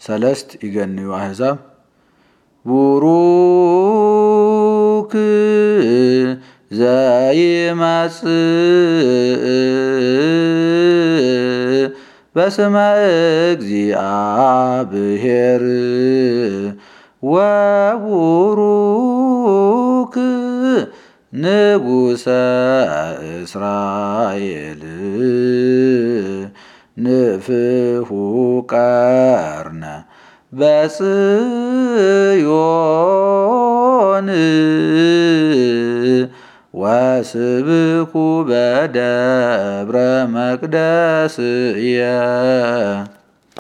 ሰለስት ይገንዩ አሕዛብ ቡሩክ ዘይመጽእ በስመ እግዚአብሔር ወቡሩክ ንጉሠ እስራኤል ንፍሑ ቀርነ በጽዮን